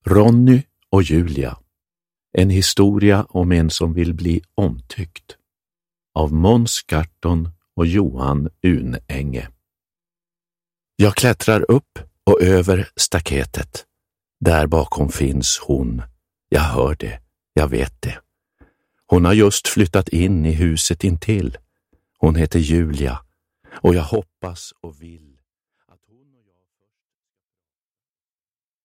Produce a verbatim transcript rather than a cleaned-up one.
Ronny och Julia. En historia om en som vill bli omtyckt. Av Måns Garton och Johan Unenge. Jag klättrar upp och över staketet. Där bakom finns hon. Jag hör det. Jag vet det. Hon har just flyttat in i huset intill. Hon heter Julia och jag hoppas och vill